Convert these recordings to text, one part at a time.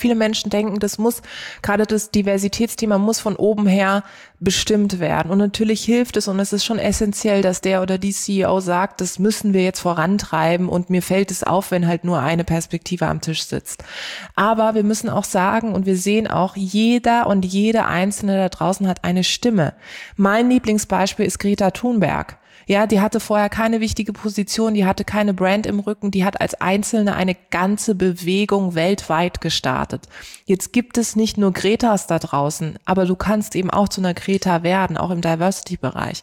viele Menschen denken, gerade das Diversitätsthema muss von oben her bestimmt werden. Und natürlich hilft es und es ist schon essentiell, dass der oder die CEO sagt, das müssen wir jetzt vorantreiben und mir fällt es auf, wenn halt nur eine Perspektive am Tisch sitzt. Aber wir müssen auch sagen und wir sehen auch, jeder und jede Einzelne da draußen hat eine Stimme. Mein Lieblingsbeispiel ist Greta Thunberg. Ja, die hatte vorher keine wichtige Position, die hatte keine Brand im Rücken, die hat als Einzelne eine ganze Bewegung weltweit gestartet. Jetzt gibt es nicht nur Gretas da draußen, aber du kannst eben auch zu einer Greta werden, auch im Diversity-Bereich.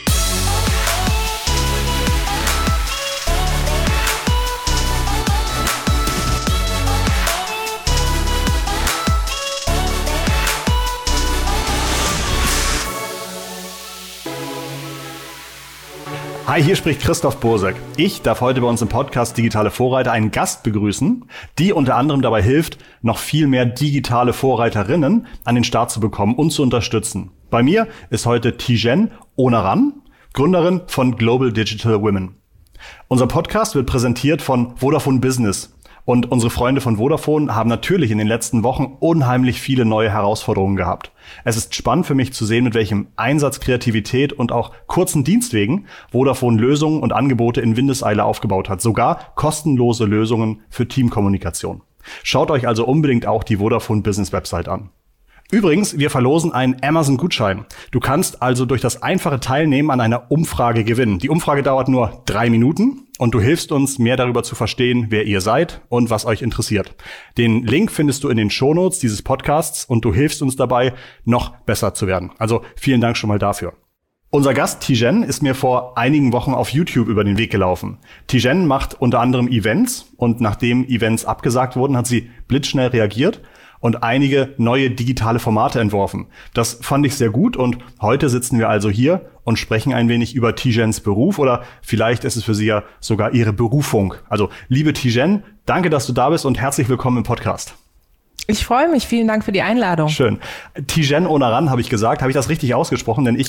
Hi, hier spricht Christoph Bursek. Ich darf heute bei uns im Podcast Digitale Vorreiter einen Gast begrüßen, die unter anderem dabei hilft, noch viel mehr digitale Vorreiterinnen an den Start zu bekommen und zu unterstützen. Bei mir ist heute Tijen Onaran, Gründerin von Global Digital Women. Unser Podcast wird präsentiert von Vodafone Business. Und unsere Freunde von Vodafone haben natürlich in den letzten Wochen unheimlich viele neue Herausforderungen gehabt. Es ist spannend für mich zu sehen, mit welchem Einsatz, Kreativität und auch kurzen Dienstwegen Vodafone Lösungen und Angebote in Windeseile aufgebaut hat. Sogar kostenlose Lösungen für Teamkommunikation. Schaut euch also unbedingt auch die Vodafone Business Website an. Übrigens, wir verlosen einen Amazon-Gutschein. Du kannst also durch das einfache Teilnehmen an einer Umfrage gewinnen. Die Umfrage dauert nur 3 Minuten und du hilfst uns, mehr darüber zu verstehen, wer ihr seid und was euch interessiert. Den Link findest du in den Shownotes dieses Podcasts und du hilfst uns dabei, noch besser zu werden. Also vielen Dank schon mal dafür. Unser Gast Tijen ist mir vor einigen Wochen auf YouTube über den Weg gelaufen. Tijen macht unter anderem Events und nachdem Events abgesagt wurden, hat sie blitzschnell reagiert und einige neue digitale Formate entworfen. Das fand ich sehr gut und heute sitzen wir also hier und sprechen ein wenig über Tijens Beruf oder vielleicht ist es für sie ja sogar ihre Berufung. Also liebe Tijen, danke, dass du da bist und herzlich willkommen im Podcast. Ich freue mich, vielen Dank für die Einladung. Schön. Tijen Onaran habe ich gesagt, habe ich das richtig ausgesprochen? Denn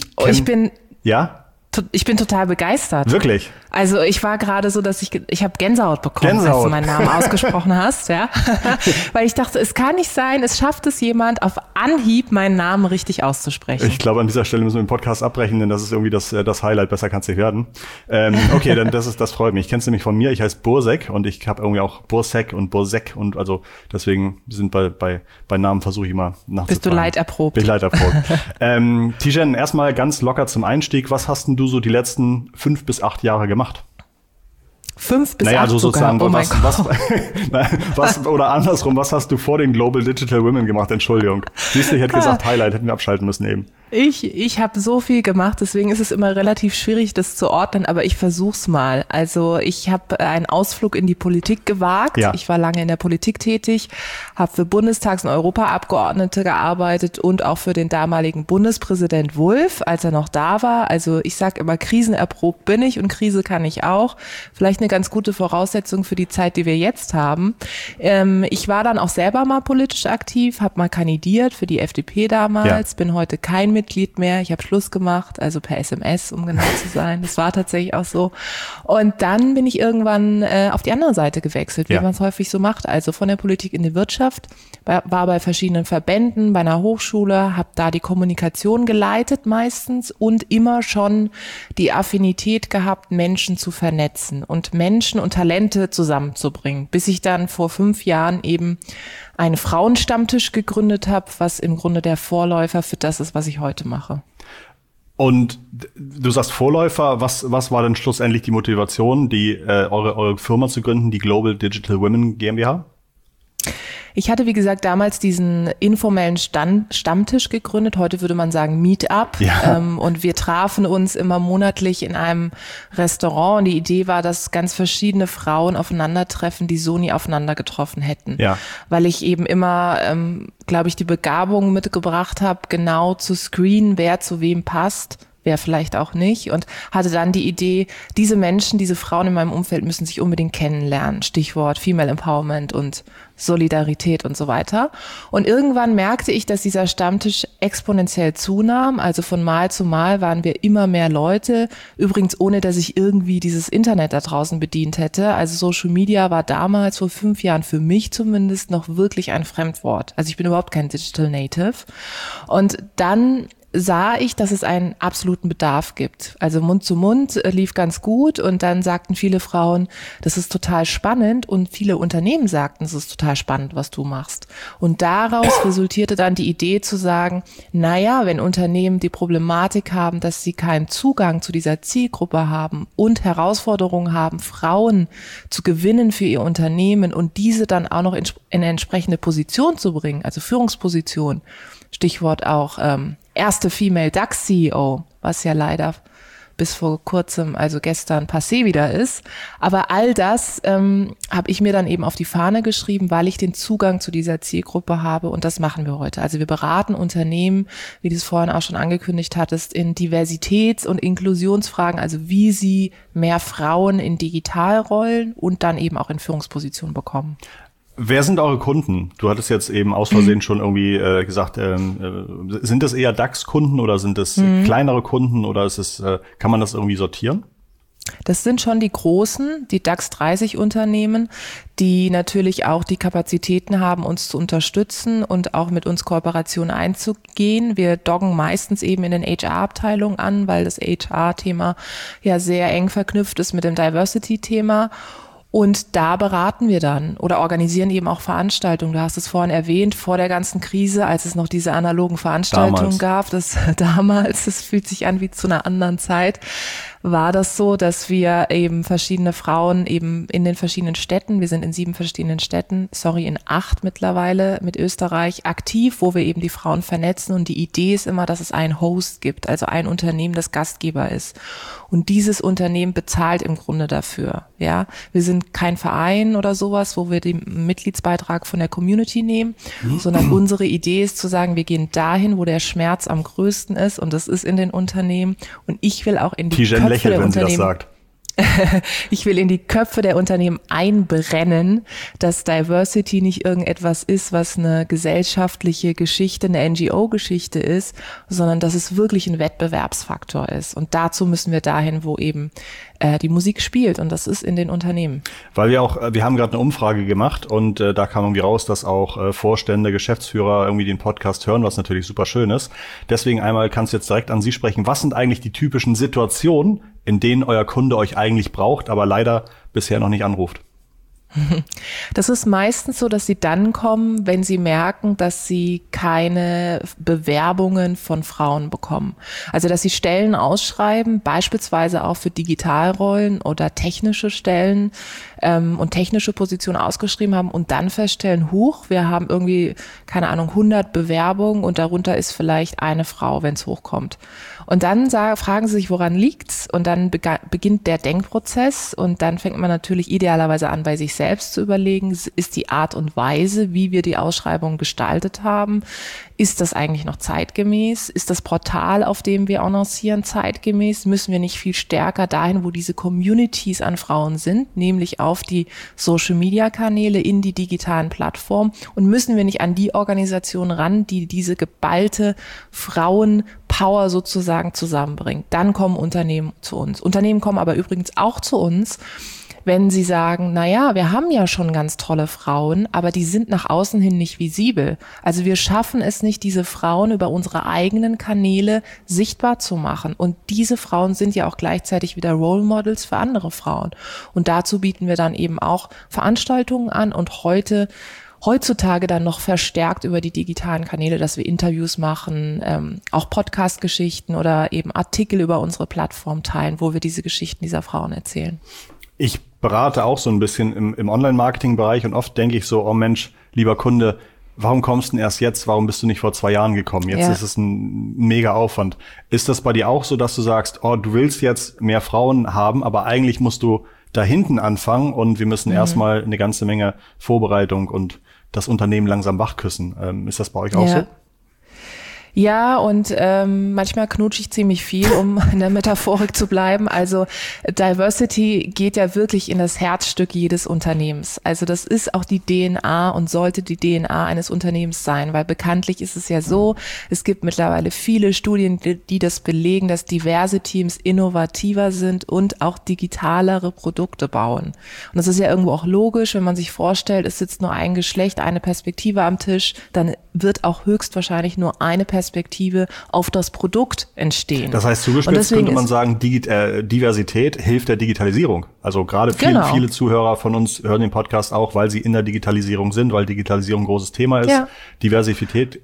ich bin total begeistert. Wirklich? Also ich war gerade so, dass ich habe Gänsehaut bekommen, als du meinen Namen ausgesprochen hast, ja, weil ich dachte, es kann nicht sein, es schafft es jemand auf Anhieb, meinen Namen richtig auszusprechen. Ich glaube, an dieser Stelle müssen wir den Podcast abbrechen, denn das ist irgendwie das Highlight, besser kann es nicht werden. Okay, dann das freut mich. Ich kenn's nämlich von mir, ich heiße Bursek und ich habe irgendwie auch Bursek und Bursek und also deswegen sind bei Namen versuche ich immer nachzufragen. Bist du leiderprobt? Bin ich leiderprobt. Tijen, erstmal ganz locker zum Einstieg, was hast denn du so die letzten 5 bis 8 Jahre gemacht? 5 bis 8 also sozusagen, sogar. was oder andersrum, was hast du vor den Global Digital Women gemacht? Entschuldigung. Siehst du, ich hätte gesagt, Highlight, hätten wir abschalten müssen eben. Ich habe so viel gemacht, deswegen ist es immer relativ schwierig, das zu ordnen, aber ich versuch's mal. Also ich habe einen Ausflug in die Politik gewagt. Ja. Ich war lange in der Politik tätig, habe für Bundestags- und Europaabgeordnete gearbeitet und auch für den damaligen Bundespräsident Wulff, als er noch da war. Also ich sage immer, krisenerprobt bin ich und Krise kann ich auch. Vielleicht eine ganz gute Voraussetzung für die Zeit, die wir jetzt haben. Ich war dann auch selber mal politisch aktiv, habe mal kandidiert für die FDP damals, bin heute kein Mitglied mehr. Ich habe Schluss gemacht, also per SMS, um genau zu sein. Das war tatsächlich auch so. Und dann bin ich irgendwann auf die andere Seite gewechselt, wie man es häufig so macht. Also von der Politik in die Wirtschaft, war bei verschiedenen Verbänden, bei einer Hochschule, habe da die Kommunikation geleitet meistens und immer schon die Affinität gehabt, Menschen zu vernetzen und Menschen und Talente zusammenzubringen, bis ich dann vor 5 Jahren eben einen Frauenstammtisch gegründet habe, was im Grunde der Vorläufer für das ist, was ich heute mache. Und du sagst Vorläufer, was war denn schlussendlich die Motivation, eure Firma zu gründen, die Global Digital Women GmbH? Ich hatte, wie gesagt, damals diesen informellen Stammtisch gegründet. Heute würde man sagen Meetup. Ja. Und wir trafen uns immer monatlich in einem Restaurant. Und die Idee war, dass ganz verschiedene Frauen aufeinandertreffen, die so nie aufeinander getroffen hätten. Ja. Weil ich eben immer, glaube ich, die Begabung mitgebracht habe, genau zu screenen, wer zu wem passt. Wer vielleicht auch nicht und hatte dann die Idee, diese Menschen, diese Frauen in meinem Umfeld müssen sich unbedingt kennenlernen. Stichwort Female Empowerment und Solidarität und so weiter. Und irgendwann merkte ich, dass dieser Stammtisch exponentiell zunahm. Also von Mal zu Mal waren wir immer mehr Leute. Übrigens ohne, dass ich irgendwie dieses Internet da draußen bedient hätte. Also Social Media war damals vor 5 Jahren für mich zumindest noch wirklich ein Fremdwort. Also ich bin überhaupt kein Digital Native. Und dann sah ich, dass es einen absoluten Bedarf gibt. Also Mund zu Mund lief ganz gut und dann sagten viele Frauen, das ist total spannend und viele Unternehmen sagten, es ist total spannend, was du machst. Und daraus resultierte dann die Idee zu sagen, naja, wenn Unternehmen die Problematik haben, dass sie keinen Zugang zu dieser Zielgruppe haben und Herausforderungen haben, Frauen zu gewinnen für ihr Unternehmen und diese dann auch noch in eine entsprechende Position zu bringen, also Führungsposition, Stichwort auch erste Female DAX CEO, was ja leider bis vor kurzem, also gestern, passé wieder ist. Aber all das habe ich mir dann eben auf die Fahne geschrieben, weil ich den Zugang zu dieser Zielgruppe habe und das machen wir heute. Also wir beraten Unternehmen, wie du es vorhin auch schon angekündigt hattest, in Diversitäts- und Inklusionsfragen, also wie sie mehr Frauen in Digitalrollen und dann eben auch in Führungspositionen bekommen. Wer sind eure Kunden? Du hattest jetzt eben aus Versehen schon irgendwie gesagt, sind das eher DAX-Kunden oder sind das kleinere Kunden oder ist es, kann man das irgendwie sortieren? Das sind schon die großen, die DAX 30 Unternehmen, die natürlich auch die Kapazitäten haben, uns zu unterstützen und auch mit uns Kooperationen einzugehen. Wir doggen meistens eben in den HR-Abteilungen an, weil das HR-Thema ja sehr eng verknüpft ist mit dem Diversity-Thema. Und da beraten wir dann oder organisieren eben auch Veranstaltungen. Du hast es vorhin erwähnt, vor der ganzen Krise, als es noch diese analogen Veranstaltungen gab, das fühlt sich an wie zu einer anderen Zeit, war das so, dass wir eben verschiedene Frauen eben in den verschiedenen Städten, wir sind in 7 verschiedenen Städten, in 8 mittlerweile mit Österreich aktiv, wo wir eben die Frauen vernetzen und die Idee ist immer, dass es einen Host gibt, also ein Unternehmen, das Gastgeber ist. Und dieses Unternehmen bezahlt im Grunde dafür, ja. Wir sind kein Verein oder sowas, wo wir den Mitgliedsbeitrag von der Community nehmen, sondern unsere Idee ist zu sagen, wir gehen dahin, wo der Schmerz am größten ist und das ist in den Unternehmen und ich will auch in die Köpfe lächelt, der wenn Unternehmen. Sie das sagt. Ich will in die Köpfe der Unternehmen einbrennen, dass Diversity nicht irgendetwas ist, was eine gesellschaftliche Geschichte, eine NGO-Geschichte ist, sondern dass es wirklich ein Wettbewerbsfaktor ist. Und dazu müssen wir dahin, wo eben die Musik spielt und das ist in den Unternehmen. Weil wir haben gerade eine Umfrage gemacht und da kam irgendwie raus, dass auch Vorstände, Geschäftsführer irgendwie den Podcast hören, was natürlich super schön ist. Deswegen einmal kannst du jetzt direkt an Sie sprechen. Was sind eigentlich die typischen Situationen, in denen euer Kunde euch eigentlich braucht, aber leider bisher noch nicht anruft? Das ist meistens so, dass sie dann kommen, wenn sie merken, dass sie keine Bewerbungen von Frauen bekommen. Also, dass sie Stellen ausschreiben, beispielsweise auch für Digitalrollen oder technische Stellen und technische Positionen ausgeschrieben haben und dann feststellen, wir haben irgendwie, 100 Bewerbungen und darunter ist vielleicht eine Frau, wenn es hochkommt. Und dann fragen sie sich, woran liegt's? Und dann beginnt der Denkprozess und dann fängt man natürlich idealerweise an, bei sich selbst zu überlegen, ist die Art und Weise, wie wir die Ausschreibung gestaltet haben, ist das eigentlich noch zeitgemäß? Ist das Portal, auf dem wir annoncieren, zeitgemäß? Müssen wir nicht viel stärker dahin, wo diese Communities an Frauen sind, nämlich auf die Social-Media-Kanäle, in die digitalen Plattformen? Und müssen wir nicht an die Organisationen ran, die diese geballte Frauenpower sozusagen zusammenbringt? Dann kommen Unternehmen zu uns. Unternehmen kommen aber übrigens auch zu uns, wenn sie sagen, wir haben ja schon ganz tolle Frauen, aber die sind nach außen hin nicht visibel. Also wir schaffen es nicht, diese Frauen über unsere eigenen Kanäle sichtbar zu machen. Und diese Frauen sind ja auch gleichzeitig wieder Role Models für andere Frauen. Und dazu bieten wir dann eben auch Veranstaltungen an und heutzutage dann noch verstärkt über die digitalen Kanäle, dass wir Interviews machen, auch Podcast-Geschichten oder eben Artikel über unsere Plattform teilen, wo wir diese Geschichten dieser Frauen erzählen. Ich berate auch so ein bisschen im Online-Marketing-Bereich und oft denke ich so, oh Mensch, lieber Kunde, warum kommst du denn erst jetzt? Warum bist du nicht vor 2 Jahren gekommen? Jetzt ist es ein mega Aufwand. Ist das bei dir auch so, dass du sagst, oh, du willst jetzt mehr Frauen haben, aber eigentlich musst du da hinten anfangen und wir müssen erstmal eine ganze Menge Vorbereitung und das Unternehmen langsam wachküssen. Ist das bei euch auch so? Ja, und manchmal knutsche ich ziemlich viel, um in der Metaphorik zu bleiben. Also Diversity geht ja wirklich in das Herzstück jedes Unternehmens. Also das ist auch die DNA und sollte die DNA eines Unternehmens sein, weil bekanntlich ist es ja so, es gibt mittlerweile viele Studien, die das belegen, dass diverse Teams innovativer sind und auch digitalere Produkte bauen. Und das ist ja irgendwo auch logisch, wenn man sich vorstellt, es sitzt nur ein Geschlecht, eine Perspektive am Tisch, dann wird auch höchstwahrscheinlich nur eine Perspektive auf das Produkt entstehen. Das heißt, zugespitzt könnte man sagen, Diversität hilft der Digitalisierung. Also gerade viele Zuhörer von uns hören den Podcast auch, weil sie in der Digitalisierung sind, weil Digitalisierung ein großes Thema ist. Ja. Diversität,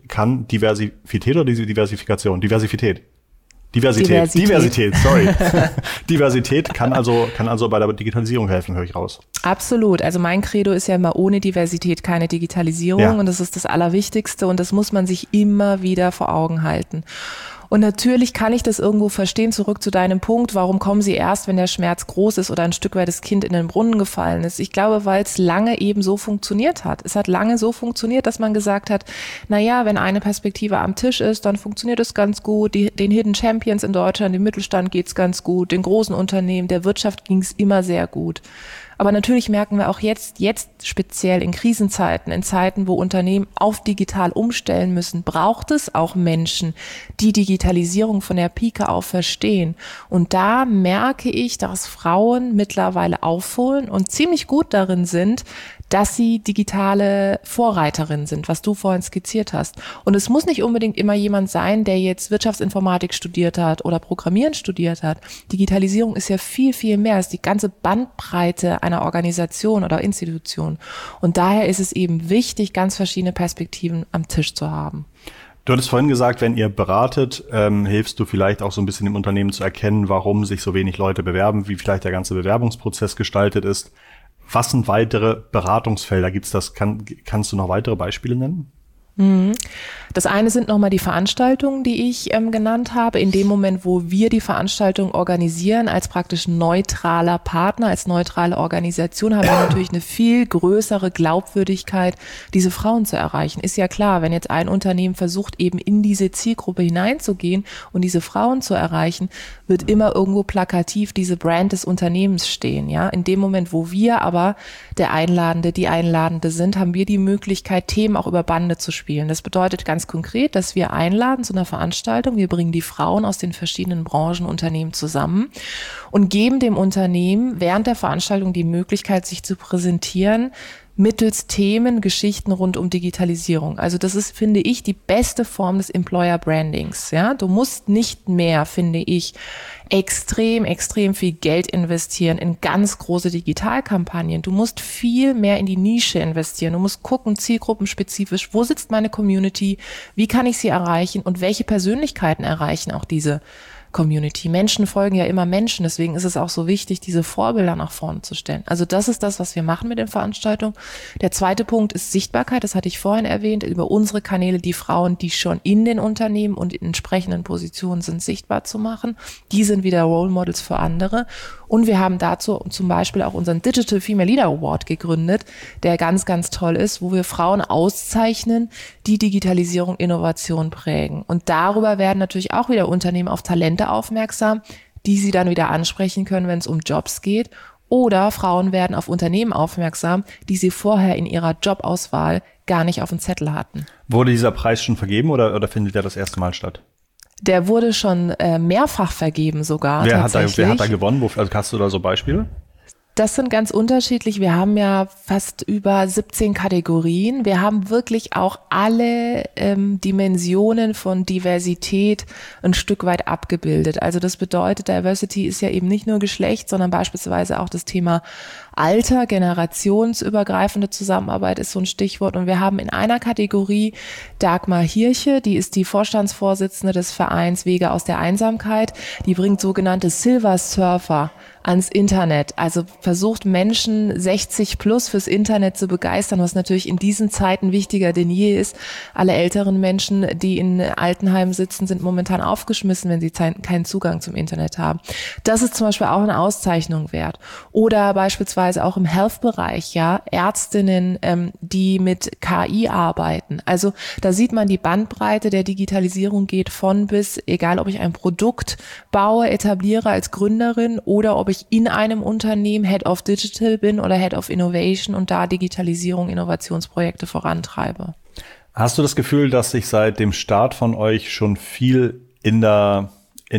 sorry. Diversität kann also bei der Digitalisierung helfen, höre ich raus. Absolut. Also mein Credo ist ja immer, ohne Diversität keine Digitalisierung. Ja. Und das ist das Allerwichtigste und das muss man sich immer wieder vor Augen halten. Und natürlich kann ich das irgendwo verstehen, zurück zu deinem Punkt, warum kommen sie erst, wenn der Schmerz groß ist oder ein Stück weit das Kind in den Brunnen gefallen ist. Ich glaube, weil es lange eben so funktioniert hat. Es hat lange so funktioniert, dass man gesagt hat, naja, wenn eine Perspektive am Tisch ist, dann funktioniert es ganz gut. Den Hidden Champions in Deutschland, dem Mittelstand geht's ganz gut, den großen Unternehmen, der Wirtschaft ging's immer sehr gut. Aber natürlich merken wir auch jetzt speziell in Krisenzeiten, in Zeiten, wo Unternehmen auf digital umstellen müssen, braucht es auch Menschen, die Digitalisierung von der Pike auf verstehen. Und da merke ich, dass Frauen mittlerweile aufholen und ziemlich gut darin sind, dass sie digitale Vorreiterinnen sind, was du vorhin skizziert hast. Und es muss nicht unbedingt immer jemand sein, der jetzt Wirtschaftsinformatik studiert hat oder Programmieren studiert hat. Digitalisierung ist ja viel, viel mehr. Es ist die ganze Bandbreite einer Organisation oder Institution. Und daher ist es eben wichtig, ganz verschiedene Perspektiven am Tisch zu haben. Du hattest vorhin gesagt, wenn ihr beratet, hilfst du vielleicht auch so ein bisschen im Unternehmen zu erkennen, warum sich so wenig Leute bewerben, wie vielleicht der ganze Bewerbungsprozess gestaltet ist. Was sind weitere Beratungsfelder? Gibt's das? Kannst du noch weitere Beispiele nennen? Das eine sind nochmal die Veranstaltungen, die ich genannt habe. In dem Moment, wo wir die Veranstaltung organisieren, als praktisch neutraler Partner, als neutrale Organisation, haben wir natürlich eine viel größere Glaubwürdigkeit, diese Frauen zu erreichen. Ist ja klar, wenn jetzt ein Unternehmen versucht, eben in diese Zielgruppe hineinzugehen und diese Frauen zu erreichen, wird immer irgendwo plakativ diese Brand des Unternehmens stehen. Ja, in dem Moment, wo wir aber der Einladende, die Einladende sind, haben wir die Möglichkeit, Themen auch über Bande zu spielen. Das bedeutet ganz konkret, dass wir einladen zu einer Veranstaltung. Wir bringen die Frauen aus den verschiedenen Branchenunternehmen zusammen und geben dem Unternehmen während der Veranstaltung die Möglichkeit, sich zu präsentieren mittels Themen, Geschichten rund um Digitalisierung. Also das ist, finde ich, die beste Form des Employer Brandings. Ja, du musst nicht mehr, finde ich, extrem viel Geld investieren in ganz große Digitalkampagnen. Du musst viel mehr in die Nische investieren. Du musst gucken, zielgruppenspezifisch, wo sitzt meine Community, wie kann ich sie erreichen und welche Persönlichkeiten erreichen auch diese Community. Menschen folgen ja immer Menschen, deswegen ist es auch so wichtig, diese Vorbilder nach vorne zu stellen. Also das ist das, was wir machen mit den Veranstaltungen. Der zweite Punkt ist Sichtbarkeit, das hatte ich vorhin erwähnt, über unsere Kanäle die Frauen, die schon in den Unternehmen und in entsprechenden Positionen sind, sichtbar zu machen. Die sind wieder Role Models für andere. Und wir haben dazu zum Beispiel auch unseren Digital Female Leader Award gegründet, der ganz, ganz toll ist, wo wir Frauen auszeichnen, die Digitalisierung, Innovation prägen. Und darüber werden natürlich auch wieder Unternehmen auf Talente aufmerksam, die sie dann wieder ansprechen können, wenn es um Jobs geht. Oder Frauen werden auf Unternehmen aufmerksam, die sie vorher in ihrer Jobauswahl gar nicht auf dem Zettel hatten. Wurde dieser Preis schon vergeben oder findet der das erste Mal statt? Der wurde schon mehrfach vergeben sogar. Wer hat da gewonnen? Also hast du da so Beispiele? Das sind ganz unterschiedlich. Wir haben ja fast über 17 Kategorien. Wir haben wirklich auch alle Dimensionen von Diversität ein Stück weit abgebildet. Also das bedeutet, Diversity ist ja eben nicht nur Geschlecht, sondern beispielsweise auch das Thema Alter, generationsübergreifende Zusammenarbeit ist so ein Stichwort. Und wir haben in einer Kategorie Dagmar Hirche, die ist die Vorstandsvorsitzende des Vereins Wege aus der Einsamkeit. Die bringt sogenannte Silver Surfer ans Internet. Also versucht Menschen 60 plus fürs Internet zu begeistern, was natürlich in diesen Zeiten wichtiger denn je ist. Alle älteren Menschen, die in Altenheimen sitzen, sind momentan aufgeschmissen, wenn sie keinen Zugang zum Internet haben. Das ist zum Beispiel auch eine Auszeichnung wert. Oder beispielsweise auch im Health-Bereich, ja, Ärztinnen, die mit KI arbeiten. Also da sieht man, die Bandbreite der Digitalisierung geht von bis, egal ob ich ein Produkt baue, etabliere als Gründerin oder ob ich in einem Unternehmen Head of Digital bin oder Head of Innovation und da Digitalisierung, Innovationsprojekte vorantreibe. Hast du das Gefühl, dass sich seit dem Start von euch schon viel in der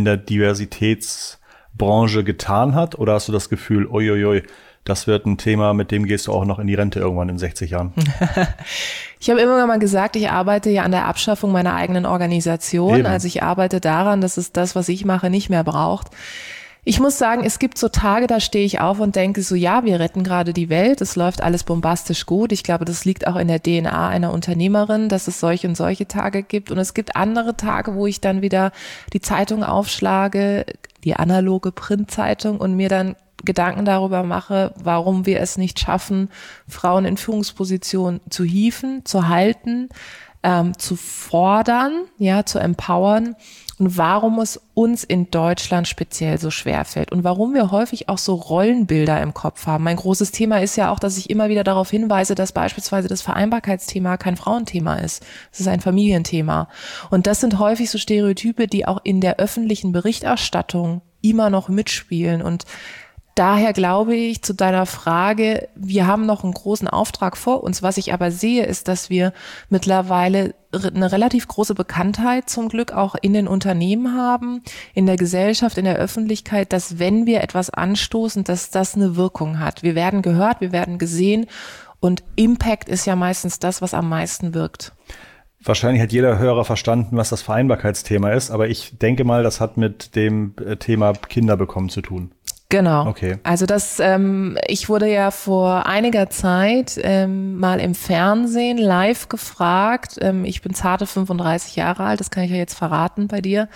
Diversitätsbranche getan hat? Oder hast du das Gefühl, uiuiui, das wird ein Thema, mit dem gehst du auch noch in die Rente irgendwann in 60 Jahren? Ich habe immer mal gesagt, ich arbeite ja an der Abschaffung meiner eigenen Organisation. Eben. Also ich arbeite daran, dass es das, was ich mache, nicht mehr braucht. Ich muss sagen, es gibt so Tage, da stehe ich auf und denke so, ja, wir retten gerade die Welt, es läuft alles bombastisch gut. Ich glaube, das liegt auch in der DNA einer Unternehmerin, dass es solche und solche Tage gibt. Und es gibt andere Tage, wo ich dann wieder die Zeitung aufschlage, die analoge Printzeitung und mir dann Gedanken darüber mache, warum wir es nicht schaffen, Frauen in Führungspositionen zu hieven, zu halten, zu fordern, ja, zu empowern und warum es uns in Deutschland speziell so schwer fällt und warum wir häufig auch so Rollenbilder im Kopf haben. Mein großes Thema ist ja auch, dass ich immer wieder darauf hinweise, dass beispielsweise das Vereinbarkeitsthema kein Frauenthema ist. Es ist ein Familienthema. Und das sind häufig so Stereotype, die auch in der öffentlichen Berichterstattung immer noch mitspielen. Und daher glaube ich zu deiner Frage, wir haben noch einen großen Auftrag vor uns. Was ich aber sehe, ist, dass wir mittlerweile eine relativ große Bekanntheit zum Glück auch in den Unternehmen haben, in der Gesellschaft, in der Öffentlichkeit, dass wenn wir etwas anstoßen, dass das eine Wirkung hat. Wir werden gehört, wir werden gesehen und Impact ist ja meistens das, was am meisten wirkt. Wahrscheinlich hat jeder Hörer verstanden, was das Vereinbarkeitsthema ist, aber ich denke mal, das hat mit dem Thema Kinder bekommen zu tun. Genau. Okay. Also ich wurde ja vor einiger Zeit mal im Fernsehen live gefragt. Ich bin zarte 35 Jahre alt, das kann ich ja jetzt verraten bei dir,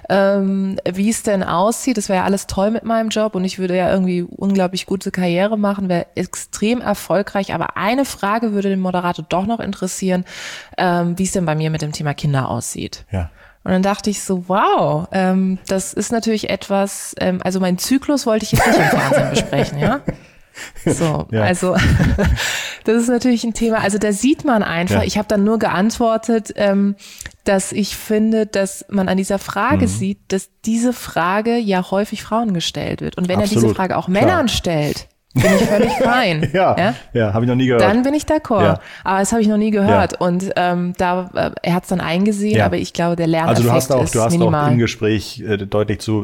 wie es denn aussieht. Das wäre ja alles toll mit meinem Job und ich würde ja irgendwie unglaublich gute Karriere machen, wäre extrem erfolgreich. Aber eine Frage würde den Moderator doch noch interessieren, wie es denn bei mir mit dem Thema Kinder aussieht. Ja. Und dann dachte ich so, wow, das ist natürlich etwas, also meinen Zyklus wollte ich jetzt nicht im Fernsehen besprechen, ja? So, ja. Also das ist natürlich ein Thema, also da sieht man einfach, ich habe dann nur geantwortet, dass ich finde, dass man an dieser Frage sieht, dass diese Frage ja häufig Frauen gestellt wird. Und wenn Absolut. er diese Frage auch Männern stellt, bin ich völlig fein. Ja, habe ich noch nie gehört. Dann bin ich d'accord. Ja. Aber das habe ich noch nie gehört. Ja. Und er hat es dann eingesehen, aber ich glaube, der Lerneffekt ist minimal. Also du hast auch im Gespräch deutlich zu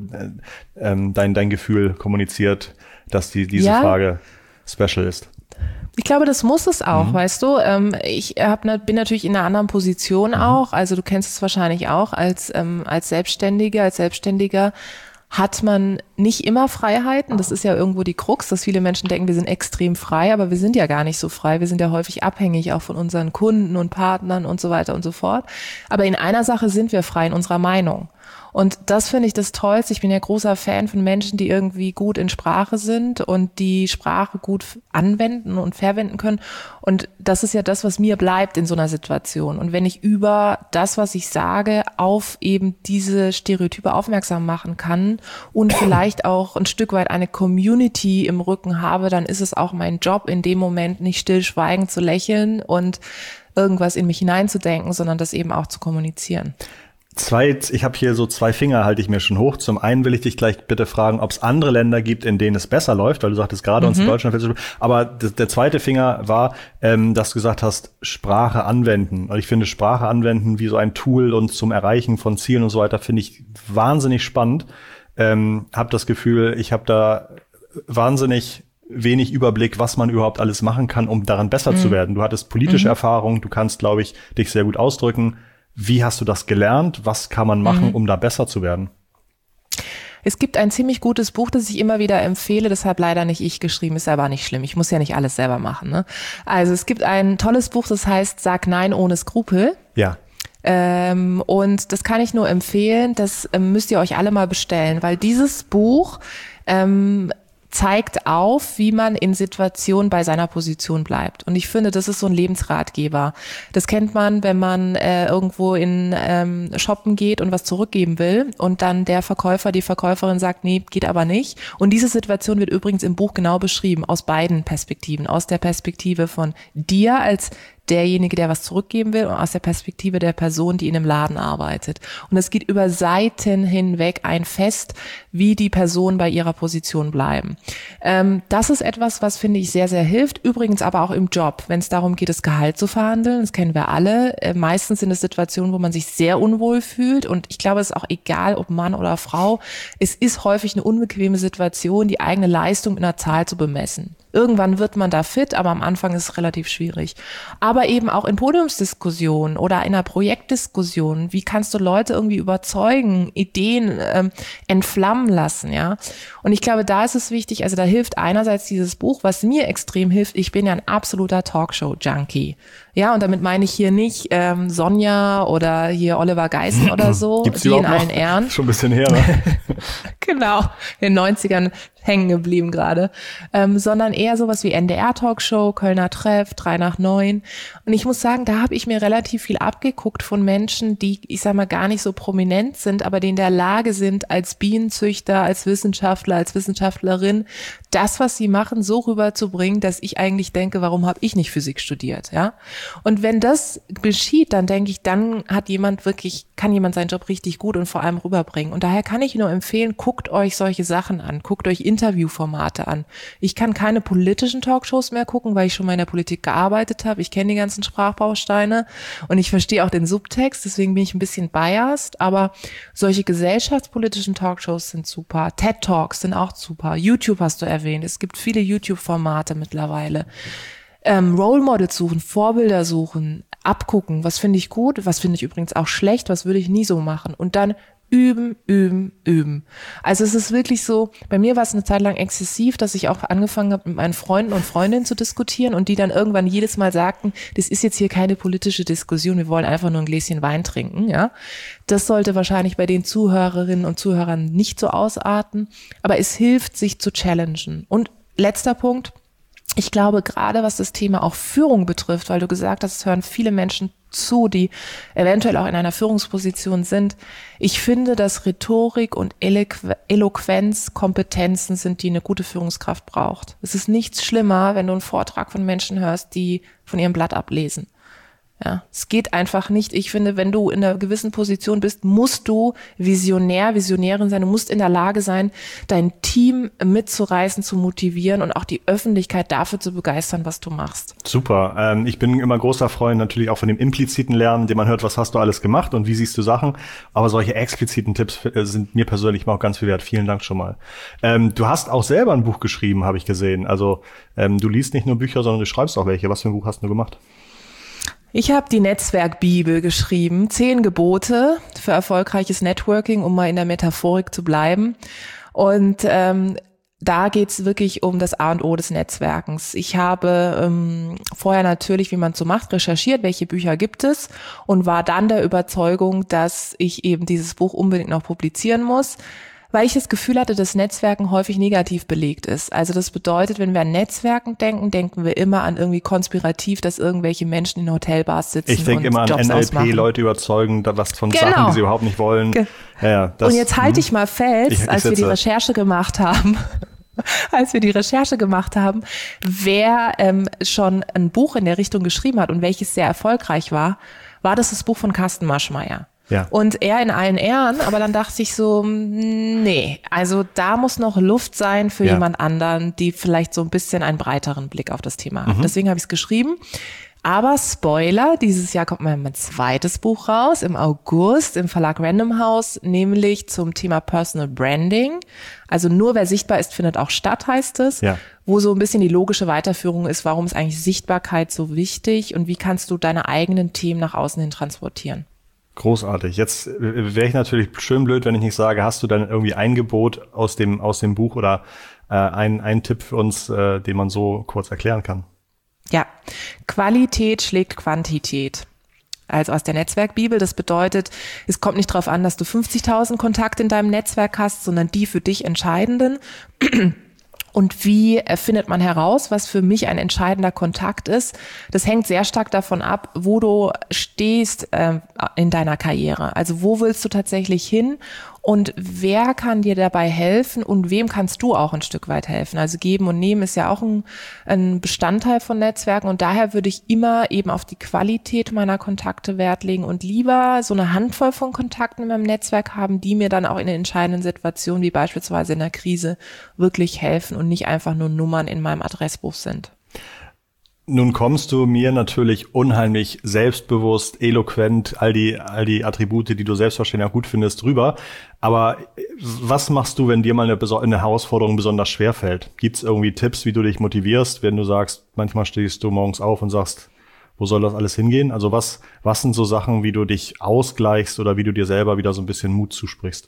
dein Gefühl kommuniziert, dass diese Frage special ist. Ich glaube, das muss es auch, weißt du. Ich bin natürlich in einer anderen Position auch. Also du kennst es wahrscheinlich auch als Selbstständiger. Hat man nicht immer Freiheiten. Das ist ja irgendwo die Krux, dass viele Menschen denken, wir sind extrem frei, aber wir sind ja gar nicht so frei. Wir sind ja häufig abhängig auch von unseren Kunden und Partnern und so weiter und so fort. Aber in einer Sache sind wir frei, in unserer Meinung. Und das finde ich das Tollste. Ich bin ja großer Fan von Menschen, die irgendwie gut in Sprache sind und die Sprache gut anwenden und verwenden können. Und das ist ja das, was mir bleibt in so einer Situation. Und wenn ich über das, was ich sage, auf eben diese Stereotype aufmerksam machen kann und vielleicht auch ein Stück weit eine Community im Rücken habe, dann ist es auch mein Job, in dem Moment nicht stillschweigend zu lächeln und irgendwas in mich hineinzudenken, sondern das eben auch zu kommunizieren. Ich habe hier so 2 Finger, halte ich mir schon hoch. Zum einen will ich dich gleich bitte fragen, ob es andere Länder gibt, in denen es besser läuft, weil du sagtest gerade uns in Deutschland. Aber der zweite Finger war, dass du gesagt hast, Sprache anwenden. Und ich finde Sprache anwenden wie so ein Tool und zum Erreichen von Zielen und so weiter, finde ich wahnsinnig spannend. Hab das Gefühl, ich habe da wahnsinnig wenig Überblick, was man überhaupt alles machen kann, um daran besser zu werden. Du hattest politische Erfahrung, du kannst, glaube ich, dich sehr gut ausdrücken. Wie hast du das gelernt? Was kann man machen, um da besser zu werden? Es gibt ein ziemlich gutes Buch, das ich immer wieder empfehle, deshalb leider nicht ich geschrieben, ist aber nicht schlimm. Ich muss ja nicht alles selber machen, ne? Also es gibt ein tolles Buch, das heißt Sag Nein ohne Skrupel. Ja. Und das kann ich nur empfehlen, das müsst ihr euch alle mal bestellen, weil dieses Buch zeigt auf, wie man in Situationen bei seiner Position bleibt. Und ich finde, das ist so ein Lebensratgeber. Das kennt man, wenn man irgendwo in shoppen geht und was zurückgeben will und dann der Verkäufer, die Verkäuferin sagt, nee, geht aber nicht. Und diese Situation wird übrigens im Buch genau beschrieben, aus beiden Perspektiven. Aus der Perspektive von dir als derjenige, der was zurückgeben will, und aus der Perspektive der Person, die in einem Laden arbeitet. Und es geht über Seiten hinweg ein Fest, wie die Personen bei ihrer Position bleiben. Das ist etwas, was, finde ich, sehr, sehr hilft. Übrigens aber auch im Job, wenn es darum geht, das Gehalt zu verhandeln. Das kennen wir alle. Meistens sind es Situationen, wo man sich sehr unwohl fühlt. Und ich glaube, es ist auch egal, ob Mann oder Frau. Es ist häufig eine unbequeme Situation, die eigene Leistung in einer Zahl zu bemessen. Irgendwann wird man da fit, aber am Anfang ist es relativ schwierig. Aber eben auch in Podiumsdiskussionen oder in einer Projektdiskussion, wie kannst du Leute irgendwie überzeugen, Ideen entflammen lassen, ja? Und ich glaube, da ist es wichtig, also da hilft einerseits dieses Buch, was mir extrem hilft, ich bin ja ein absoluter Talkshow-Junkie. Ja, und damit meine ich hier nicht Sonja oder hier Oliver Geissen oder so, Gibt's die in allen noch? Ehren. Schon ein bisschen her, ne? Genau, in den 90ern hängen geblieben gerade, sondern eher sowas wie NDR-Talkshow, Kölner Treff, 3 nach 9. Und ich muss sagen, da habe ich mir relativ viel abgeguckt von Menschen, die, ich sag mal, gar nicht so prominent sind, aber die in der Lage sind, als Bienenzüchter, als Wissenschaftler, als Wissenschaftlerin, das, was sie machen, so rüberzubringen, dass ich eigentlich denke, warum habe ich nicht Physik studiert, ja? Und wenn das geschieht, dann denke ich, dann kann jemand seinen Job richtig gut und vor allem rüberbringen. Und daher kann ich nur empfehlen, guckt euch solche Sachen an, guckt euch Interviewformate an. Ich kann keine politischen Talkshows mehr gucken, weil ich schon mal in der Politik gearbeitet habe. Ich kenne die ganzen Sprachbausteine und ich verstehe auch den Subtext, deswegen bin ich ein bisschen biased, aber solche gesellschaftspolitischen Talkshows sind super. TED Talks sind auch super. YouTube hast du erwähnt. Es gibt viele YouTube-Formate mittlerweile. Role Models suchen, Vorbilder suchen, abgucken, was finde ich gut, was finde ich übrigens auch schlecht, was würde ich nie so machen und dann üben, üben, üben. Also es ist wirklich so, bei mir war es eine Zeit lang exzessiv, dass ich auch angefangen habe, mit meinen Freunden und Freundinnen zu diskutieren und die dann irgendwann jedes Mal sagten, das ist jetzt hier keine politische Diskussion, wir wollen einfach nur ein Gläschen Wein trinken, ja. Das sollte wahrscheinlich bei den Zuhörerinnen und Zuhörern nicht so ausarten, aber es hilft, sich zu challengen. Und letzter Punkt, ich glaube, gerade was das Thema auch Führung betrifft, weil du gesagt hast, es hören viele Menschen zu, die eventuell auch in einer Führungsposition sind. Ich finde, dass Rhetorik und Eloquenz Kompetenzen sind, die eine gute Führungskraft braucht. Es ist nichts schlimmer, wenn du einen Vortrag von Menschen hörst, die von ihrem Blatt ablesen. Ja, es geht einfach nicht. Ich finde, wenn du in einer gewissen Position bist, musst du Visionärin sein. Du musst in der Lage sein, dein Team mitzureißen, zu motivieren und auch die Öffentlichkeit dafür zu begeistern, was du machst. Super. Ich bin immer großer Freund natürlich auch von dem impliziten Lernen, dem man hört, was hast du alles gemacht und wie siehst du Sachen. Aber solche expliziten Tipps sind mir persönlich auch ganz viel wert. Vielen Dank schon mal. Du hast auch selber ein Buch geschrieben, habe ich gesehen. Also du liest nicht nur Bücher, sondern du schreibst auch welche. Was für ein Buch hast du gemacht? Ich habe die Netzwerkbibel geschrieben, 10 Gebote für erfolgreiches Networking, um mal in der Metaphorik zu bleiben. Und da geht's wirklich um das A und O des Netzwerkens. Ich habe vorher natürlich, wie man so macht, recherchiert, welche Bücher gibt es und war dann der Überzeugung, dass ich eben dieses Buch unbedingt noch publizieren muss, weil ich das Gefühl hatte, dass Netzwerken häufig negativ belegt ist. Also das bedeutet, wenn wir an Netzwerken denken, denken wir immer an irgendwie konspirativ, dass irgendwelche Menschen in Hotelbars sitzen. Ich denke immer an Jobs NLP, ausmachen. Leute überzeugen, was von Sachen, die sie überhaupt nicht wollen. Und jetzt halte ich mal fest, als wir die Recherche gemacht haben, wer schon ein Buch in der Richtung geschrieben hat und welches sehr erfolgreich war, war das Buch von Carsten Maschmeyer. Ja. Und er in allen Ehren, aber dann dachte ich so, nee, also da muss noch Luft sein für jemand anderen, die vielleicht so ein bisschen einen breiteren Blick auf das Thema hat. Deswegen habe ich es geschrieben. Aber Spoiler, dieses Jahr kommt mein zweites Buch raus, im August im Verlag Random House, nämlich zum Thema Personal Branding. Also nur wer sichtbar ist, findet auch statt, heißt es. Ja. Wo so ein bisschen die logische Weiterführung ist, warum ist eigentlich Sichtbarkeit so wichtig und wie kannst du deine eigenen Themen nach außen hin transportieren. Großartig. Jetzt wäre ich natürlich schön blöd, wenn ich nicht sage, hast du dann irgendwie ein Gebot aus dem Buch oder einen Tipp für uns, den man so kurz erklären kann? Ja, Qualität schlägt Quantität. also aus der Netzwerkbibel. Das bedeutet, es kommt nicht darauf an, dass du 50.000 Kontakte in deinem Netzwerk hast, sondern die für dich entscheidenden. Und wie findet man heraus, was für mich ein entscheidender Kontakt ist? Das hängt sehr stark davon ab, wo du stehst in deiner Karriere. Also wo willst du tatsächlich hin und wer kann dir dabei helfen und wem kannst du auch ein Stück weit helfen? Also geben und nehmen ist ja auch ein Bestandteil von Netzwerken und daher würde ich immer eben auf die Qualität meiner Kontakte Wert legen und lieber so eine Handvoll von Kontakten in meinem Netzwerk haben, die mir dann auch in den entscheidenden Situationen, wie beispielsweise in der Krise, wirklich helfen und nicht einfach nur Nummern in meinem Adressbuch sind. Nun kommst du mir natürlich unheimlich selbstbewusst, eloquent, all die Attribute, die du selbstverständlich auch gut findest, rüber. Aber was machst du, wenn dir mal eine Herausforderung besonders schwer fällt? Gibt es irgendwie Tipps, wie du dich motivierst, wenn du sagst, manchmal stehst du morgens auf und sagst, wo soll das alles hingehen? Also was sind so Sachen, wie du dich ausgleichst oder wie du dir selber wieder so ein bisschen Mut zusprichst?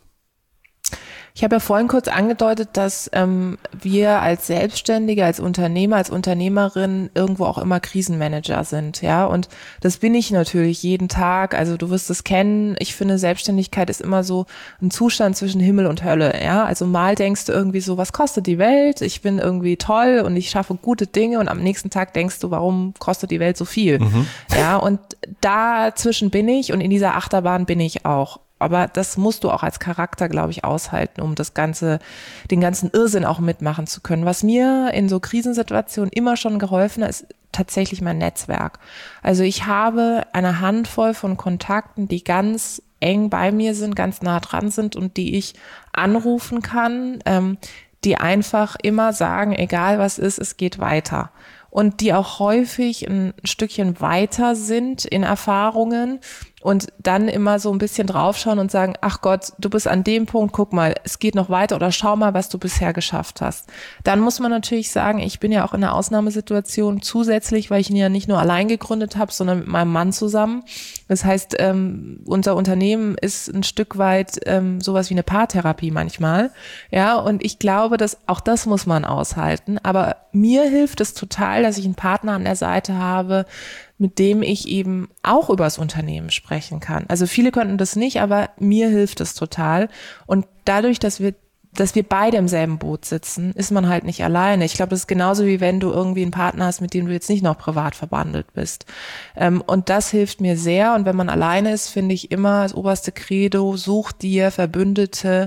Ich habe ja vorhin kurz angedeutet, dass wir als Selbstständige, als Unternehmer, als Unternehmerin irgendwo auch immer Krisenmanager sind, ja. Und das bin ich natürlich jeden Tag. Also du wirst es kennen. Ich finde, Selbstständigkeit ist immer so ein Zustand zwischen Himmel und Hölle, ja. Also mal denkst du irgendwie so, was kostet die Welt? Ich bin irgendwie toll und ich schaffe gute Dinge. Und am nächsten Tag denkst du, warum kostet die Welt so viel? Ja. Und dazwischen bin ich und in dieser Achterbahn bin ich auch. Aber das musst du auch als Charakter, glaube ich, aushalten, um den ganzen Irrsinn auch mitmachen zu können. Was mir in so Krisensituationen immer schon geholfen hat, ist tatsächlich mein Netzwerk. Also ich habe eine Handvoll von Kontakten, die ganz eng bei mir sind, ganz nah dran sind und die ich anrufen kann, die einfach immer sagen, egal was ist, es geht weiter. Und die auch häufig ein Stückchen weiter sind in Erfahrungen und dann immer so ein bisschen draufschauen und sagen, ach Gott, du bist an dem Punkt, guck mal, es geht noch weiter oder schau mal, was du bisher geschafft hast. Dann muss man natürlich sagen, ich bin ja auch in einer Ausnahmesituation zusätzlich, weil ich ihn ja nicht nur allein gegründet habe, sondern mit meinem Mann zusammen. Das heißt, unser Unternehmen ist ein Stück weit sowas wie eine Paartherapie manchmal. Ja, und ich glaube, dass auch das muss man aushalten. Aber mir hilft es total, dass ich einen Partner an der Seite habe, mit dem ich eben auch über das Unternehmen sprechen kann. Also viele könnten das nicht, aber mir hilft es total. Und dadurch, dass wir beide im selben Boot sitzen, ist man halt nicht alleine. Ich glaube, das ist genauso wie wenn du irgendwie einen Partner hast, mit dem du jetzt nicht noch privat verbandelt bist. Und das hilft mir sehr. Und wenn man alleine ist, finde ich immer das oberste Credo, such dir Verbündete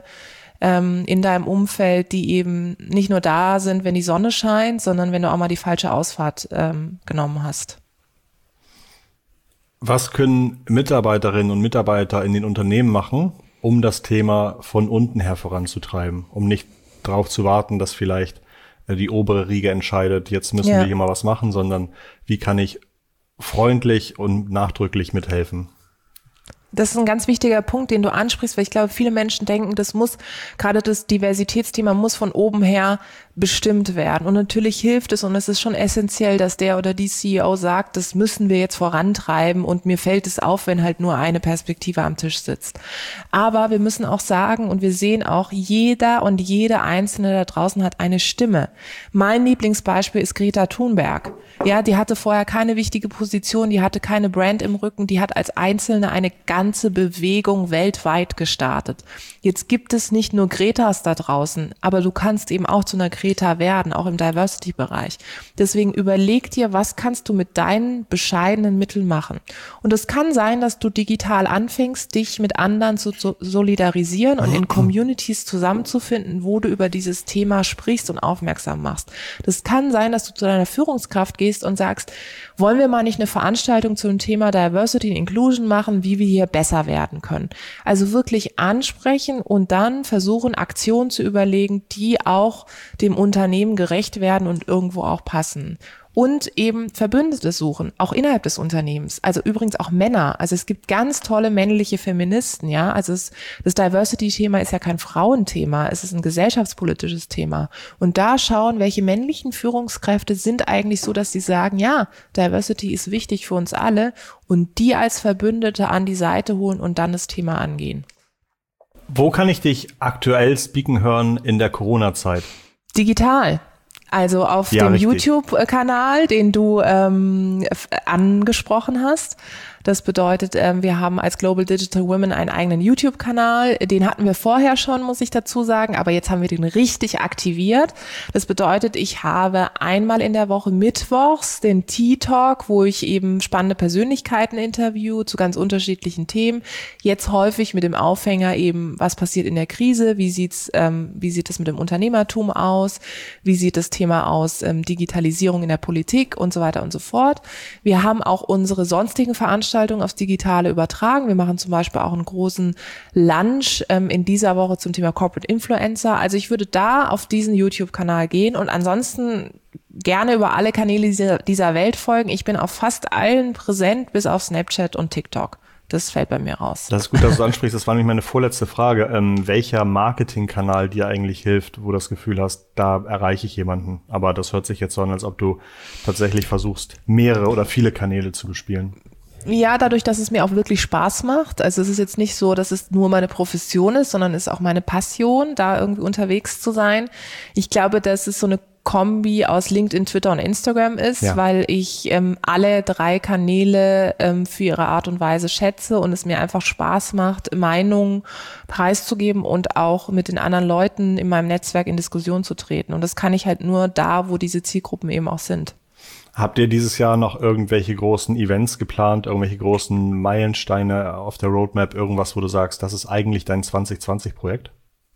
in deinem Umfeld, die eben nicht nur da sind, wenn die Sonne scheint, sondern wenn du auch mal die falsche Ausfahrt genommen hast. Was können Mitarbeiterinnen und Mitarbeiter in den Unternehmen machen, um das Thema von unten her voranzutreiben, um nicht darauf zu warten, dass vielleicht die obere Riege entscheidet, jetzt müssen wir hier mal was machen, sondern wie kann ich freundlich und nachdrücklich mithelfen? Das ist ein ganz wichtiger Punkt, den du ansprichst, weil ich glaube, viele Menschen denken, gerade das Diversitätsthema muss von oben her bestimmt werden. Und natürlich hilft es und es ist schon essentiell, dass der oder die CEO sagt, das müssen wir jetzt vorantreiben und mir fällt es auf, wenn halt nur eine Perspektive am Tisch sitzt. Aber wir müssen auch sagen und wir sehen auch, jeder und jede Einzelne da draußen hat eine Stimme. Mein Lieblingsbeispiel ist Greta Thunberg. Ja, die hatte vorher keine wichtige Position, die hatte keine Brand im Rücken, die hat als Einzelne eine ganze Bewegung weltweit gestartet. Jetzt gibt es nicht nur Gretas da draußen, aber du kannst eben auch zu einer Greta werden, auch im Diversity-Bereich. Deswegen überleg dir, was kannst du mit deinen bescheidenen Mitteln machen? Und es kann sein, dass du digital anfängst, dich mit anderen zu solidarisieren und in Communities zusammenzufinden, wo du über dieses Thema sprichst und aufmerksam machst. Das kann sein, dass du zu deiner Führungskraft gehst und sagst, wollen wir mal nicht eine Veranstaltung zum Thema Diversity and Inclusion machen, wie wir hier besser werden können. Also wirklich ansprechen und dann versuchen, Aktionen zu überlegen, die auch dem Unternehmen gerecht werden und irgendwo auch passen. Und eben Verbündete suchen, auch innerhalb des Unternehmens. Also übrigens auch Männer. Also es gibt ganz tolle männliche Feministen, ja. Also das Diversity-Thema ist ja kein Frauenthema, es ist ein gesellschaftspolitisches Thema. Und da schauen, welche männlichen Führungskräfte sind eigentlich so, dass sie sagen, ja, Diversity ist wichtig für uns alle und die als Verbündete an die Seite holen und dann das Thema angehen. Wo kann ich dich aktuell speaken hören in der Corona-Zeit? Digital. Also auf dem YouTube-Kanal, den du angesprochen hast. Das bedeutet, wir haben als Global Digital Women einen eigenen YouTube-Kanal. Den hatten wir vorher schon, muss ich dazu sagen, aber jetzt haben wir den richtig aktiviert. Das bedeutet, ich habe einmal in der Woche mittwochs den Tea Talk, wo ich eben spannende Persönlichkeiten interview zu ganz unterschiedlichen Themen. Jetzt häufig mit dem Aufhänger eben, was passiert in der Krise, wie sieht es mit dem Unternehmertum aus, wie sieht das Thema aus, Digitalisierung in der Politik und so weiter und so fort. Wir haben auch unsere sonstigen Veranstaltungen aufs Digitale übertragen. Wir machen zum Beispiel auch einen großen Lunch in dieser Woche zum Thema Corporate Influencer. Also ich würde da auf diesen YouTube-Kanal gehen und ansonsten gerne über alle Kanäle dieser Welt folgen. Ich bin auf fast allen präsent, bis auf Snapchat und TikTok. Das fällt bei mir raus. Das ist gut, dass du ansprichst. Das war nämlich meine vorletzte Frage. Welcher Marketingkanal dir eigentlich hilft, wo du das Gefühl hast, da erreiche ich jemanden? Aber das hört sich jetzt so an, als ob du tatsächlich versuchst, mehrere oder viele Kanäle zu bespielen. Ja, dadurch, dass es mir auch wirklich Spaß macht. Also es ist jetzt nicht so, dass es nur meine Profession ist, sondern es ist auch meine Passion, da irgendwie unterwegs zu sein. Ich glaube, dass es so eine Kombi aus LinkedIn, Twitter und Instagram ist, weil ich alle 3 Kanäle für ihre Art und Weise schätze und es mir einfach Spaß macht, Meinungen preiszugeben und auch mit den anderen Leuten in meinem Netzwerk in Diskussion zu treten. Und das kann ich halt nur da, wo diese Zielgruppen eben auch sind. Habt ihr dieses Jahr noch irgendwelche großen Events geplant, irgendwelche großen Meilensteine auf der Roadmap, irgendwas, wo du sagst, das ist eigentlich dein 2020-Projekt?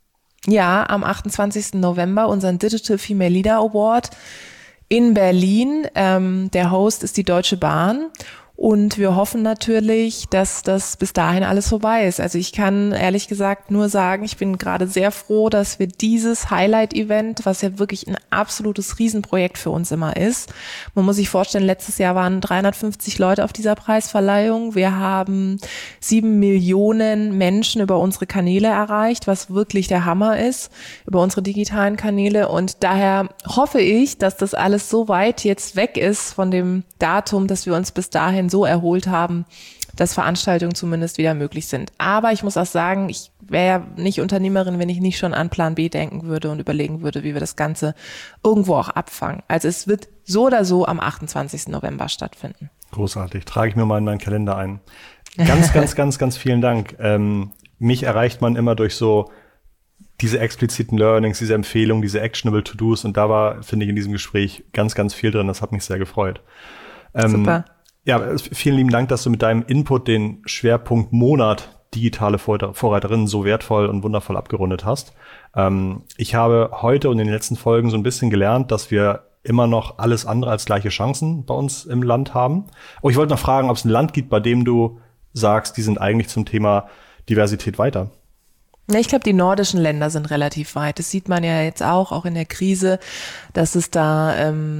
Ja, am 28. November unseren Digital Female Leader Award in Berlin. Der Host ist die Deutsche Bahn. Und wir hoffen natürlich, dass das bis dahin alles vorbei ist. Also ich kann ehrlich gesagt nur sagen, ich bin gerade sehr froh, dass wir dieses Highlight-Event, was ja wirklich ein absolutes Riesenprojekt für uns immer ist. Man muss sich vorstellen, letztes Jahr waren 350 Leute auf dieser Preisverleihung. Wir haben 7 Millionen Menschen über unsere Kanäle erreicht, was wirklich der Hammer ist, über unsere digitalen Kanäle. Und daher hoffe ich, dass das alles so weit jetzt weg ist von dem Datum, dass wir uns bis dahin so erholt haben, dass Veranstaltungen zumindest wieder möglich sind. Aber ich muss auch sagen, ich wäre ja nicht Unternehmerin, wenn ich nicht schon an Plan B denken würde und überlegen würde, wie wir das Ganze irgendwo auch abfangen. Also es wird so oder so am 28. November stattfinden. Großartig. Trage ich mir mal in meinen Kalender ein. Ganz vielen Dank. Mich erreicht man immer durch so diese expliziten Learnings, diese Empfehlungen, diese actionable To-Dos. Und da war, finde ich, in diesem Gespräch ganz viel drin. Das hat mich sehr gefreut. Super. Ja, vielen lieben Dank, dass du mit deinem Input den Schwerpunkt Monat digitale Vorreiterinnen so wertvoll und wundervoll abgerundet hast. Ich habe heute und in den letzten Folgen so ein bisschen gelernt, dass wir immer noch alles andere als gleiche Chancen bei uns im Land haben. Oh, ich wollte noch fragen, ob es ein Land gibt, bei dem du sagst, die sind eigentlich zum Thema Diversität weiter. Ich glaube, die nordischen Länder sind relativ weit. Das sieht man ja jetzt auch in der Krise, dass es da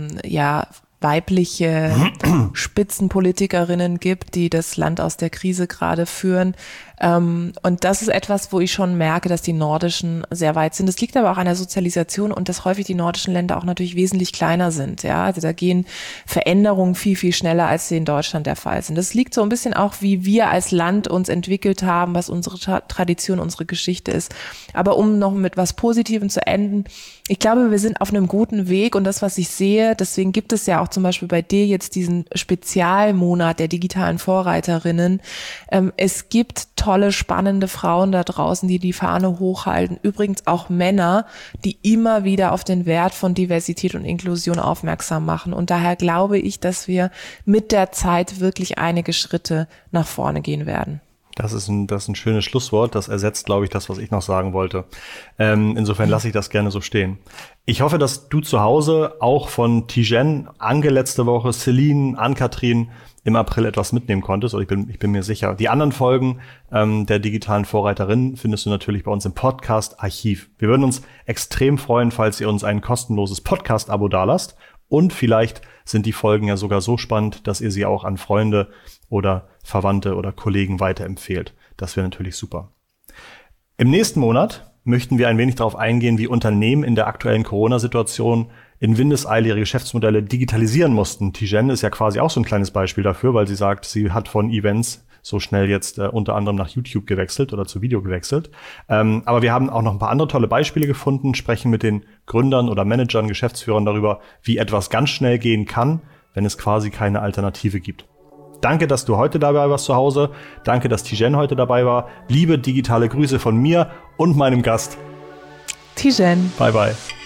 weibliche Spitzenpolitikerinnen gibt, die das Land aus der Krise gerade führen. Und das ist etwas, wo ich schon merke, dass die Nordischen sehr weit sind. Das liegt aber auch an der Sozialisation und dass häufig die nordischen Länder auch natürlich wesentlich kleiner sind. Ja, also da gehen Veränderungen viel schneller, als sie in Deutschland der Fall sind. Das liegt so ein bisschen auch, wie wir als Land uns entwickelt haben, was unsere Tradition, unsere Geschichte ist. Aber um noch mit was Positivem zu enden, ich glaube, wir sind auf einem guten Weg und das, was ich sehe, deswegen gibt es ja auch zum Beispiel bei dir jetzt diesen Spezialmonat der digitalen Vorreiterinnen. Es gibt tolle, spannende Frauen da draußen, die die Fahne hochhalten. Übrigens auch Männer, die immer wieder auf den Wert von Diversität und Inklusion aufmerksam machen. Und daher glaube ich, dass wir mit der Zeit wirklich einige Schritte nach vorne gehen werden. Das ist ein schönes Schlusswort. Das ersetzt, glaube ich, das, was ich noch sagen wollte. Insofern lasse ich das gerne so stehen. Ich hoffe, dass du zu Hause auch von Tijen, Anke letzte Woche, Celine, Ann-Kathrin im April etwas mitnehmen konntest. Oder ich bin mir sicher. Die anderen Folgen der digitalen Vorreiterinnen findest du natürlich bei uns im Podcast-Archiv. Wir würden uns extrem freuen, falls ihr uns ein kostenloses Podcast-Abo dalasst. Und vielleicht sind die Folgen ja sogar so spannend, dass ihr sie auch an Freunde oder Verwandte oder Kollegen weiterempfehlt. Das wäre natürlich super. Im nächsten Monat möchten wir ein wenig darauf eingehen, wie Unternehmen in der aktuellen Corona-Situation in Windeseile ihre Geschäftsmodelle digitalisieren mussten. Tijen ist ja quasi auch so ein kleines Beispiel dafür, weil sie sagt, sie hat von Events so schnell jetzt unter anderem nach YouTube gewechselt oder zu Video gewechselt. Aber wir haben auch noch ein paar andere tolle Beispiele gefunden, sprechen mit den Gründern oder Managern, Geschäftsführern darüber, wie etwas ganz schnell gehen kann, wenn es quasi keine Alternative gibt. Danke, dass du heute dabei warst zu Hause. Danke, dass Tijen heute dabei war. Liebe digitale Grüße von mir und meinem Gast Tijen. Bye, bye.